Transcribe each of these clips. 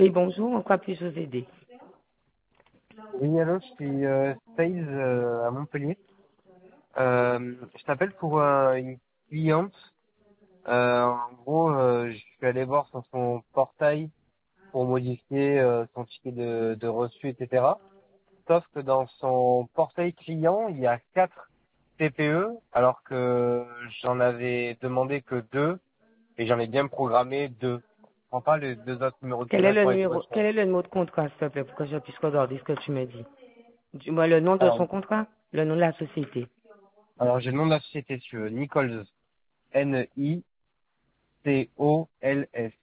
Oui, bonjour, en quoi puis-je vous aider? Oui, allô, je suis Sales à Montpellier. Je t'appelle pour une cliente. En gros, je suis allé voir sur son portail pour modifier son ticket de reçu, etc. Sauf que dans son portail client, il y a 4 TPE, alors que j'en avais demandé que 2 et j'en ai bien programmé 2. Je prends pas les 2 autres numéros de tirage pour les corrections. Quel est le numéro de contrat, s'il te plaît, pour que je puisse regarder ce que tu me dis? Dis-moi le nom de Alors, son contrat, le nom de la société. alors j'ai le nom de la société, si tu veux. Nichols. Nicols.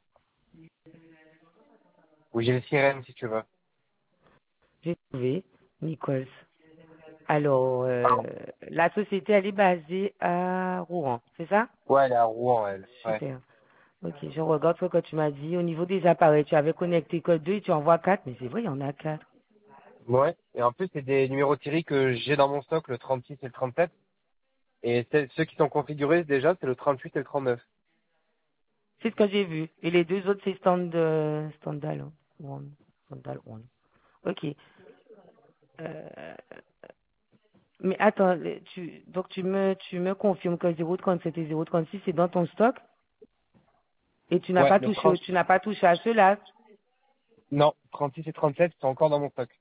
Ou j'ai le sirène si tu veux. J'ai trouvé, Nichols. Alors, la société, elle est basée à Rouen, c'est ça? Ouais, elle est à Rouen, elle. Ouais. Super. Ok, je regarde ce que tu m'as dit. Au niveau des appareils, tu avais connecté que 2 et tu envoies 4, mais c'est vrai, il y en a 4. Ouais. Et en plus, c'est des numéros tirés que j'ai dans mon stock, le 36 et le 37. Et ceux qui sont configurés déjà, c'est le 38 et le 39. C'est ce que j'ai vu. Et les deux autres, c'est Standal One. Standal One. Ok. Euh, mais attends, donc tu me confirmes que 0,37 et 0,36 c'est dans ton stock et Ouais, le 30. tu n'as pas touché à ceux-là. Non, 36 et 37 sont encore dans mon stock.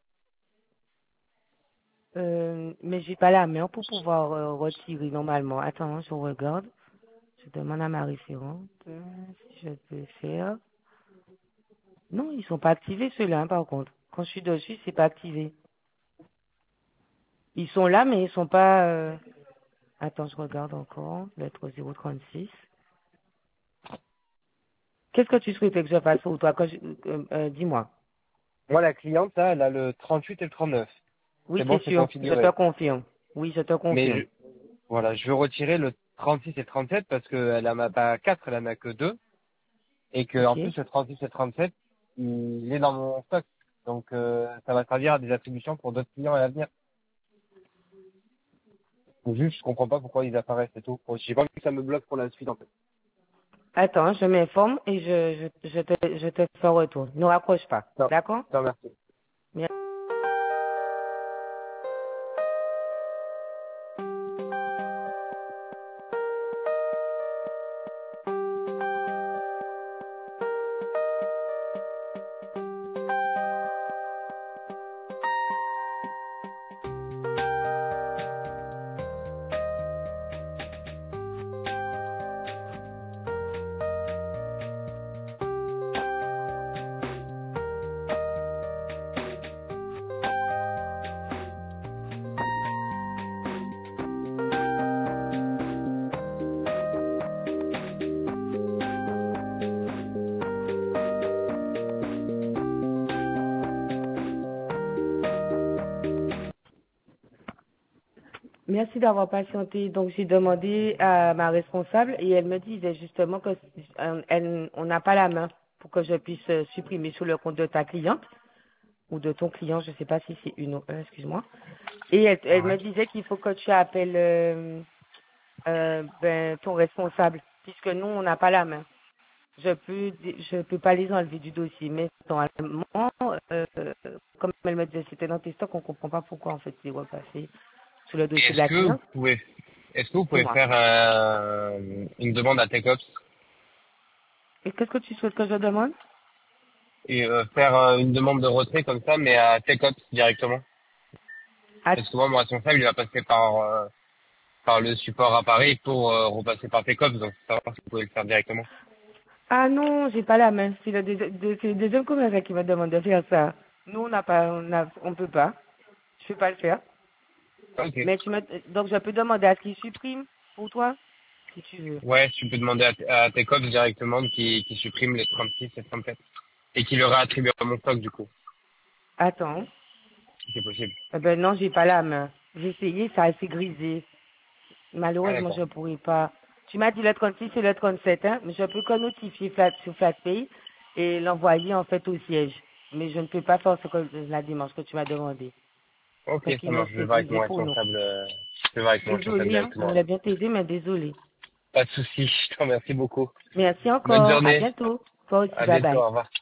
Mais j'ai pas la main pour pouvoir retirer normalement. Attends, je regarde. Je demande à ma référente si je peux faire. Non, ils sont pas activés ceux-là, hein, par contre. Quand je suis dessus, c'est pas activé. Ils sont là, mais ils sont pas. Attends, je regarde encore. Lettre 036. Qu'est-ce que tu souhaitais que je fasse pour toi dis-moi. Moi, la cliente, là, elle a le 38 et le 39. Oui, C'est bon, c'est c'est sûr. Je te configuré. confirme. Oui, je te Mais confirme. voilà, je veux retirer le 36 et 37 parce qu'elle en a pas 4, elle en a que 2. Et que, en Ok. plus, le 36 et 37, il est dans mon stock. Donc, ça va servir à des attributions pour d'autres clients à l'avenir. Juste, je comprends pas pourquoi ils apparaissent et tout. J'ai pas envie que ça me bloque pour la suite, en fait. Attends, je m'informe et je te fais un retour. Ne raccroche pas. Non, D'accord? non, merci. Merci. Merci d'avoir patienté. Donc, j'ai demandé à ma responsable et elle me disait justement que on n'a pas la main pour que je puisse supprimer sur le compte de ta cliente ou de ton client. Je ne sais pas si c'est une ou un, excuse-moi. Et elle me Ouais. disait qu'il faut que tu appelles ton responsable puisque nous, on n'a pas la main. Je peux pas les enlever du dossier, mais normalement, comme elle me disait, c'était dans tes stocks, on comprend pas pourquoi en fait c'est repassé sur le dossier de Est-ce la que vous cliente. pouvez, est-ce que vous pouvez Dis-moi. faire une demande à TechOps Et qu'est-ce que tu souhaites que je demande? et faire une demande de retrait comme ça, mais à TechOps directement? Ah, Parce que moi, mon responsable, il va passer par le support à Paris pour repasser par TechOps, donc savoir si vous pouvez le faire directement. ah non, j'ai pas la main. C'est le deuxième commerçant qui me demande de faire ça. Nous, on peut pas. Je peux pas le faire. Ok. Mais donc je peux demander à ce qu'il supprime pour toi, si tu veux. Ouais, tu peux demander à TechOps directement qui supprime les 36 et 37 et qui le réattribue à mon stock du coup, Attends. si c'est possible. Eh ben non, j'ai pas la main. J'ai essayé, ça a assez grisé. Ah Malheureusement, d'accord. je pourrais pas. Tu m'as dit le 36 et le 37, hein, mais je peux que notifier sur FlatPay et l'envoyer en fait au siège. Mais je ne peux pas faire la démarche que tu m'as demandé. Ok, Parce ça qu'il marche. Je vais c'est voir avec mon grisé pour nous. responsable. Je vais voir avec mon responsable Désolée, hein, je directement. voulais bien t'aider, mais désolée. Pas de souci. Je te remercie beaucoup. Merci Bonne encore. À journée. bientôt. Toi aussi, À bye bientôt. bye. Au revoir.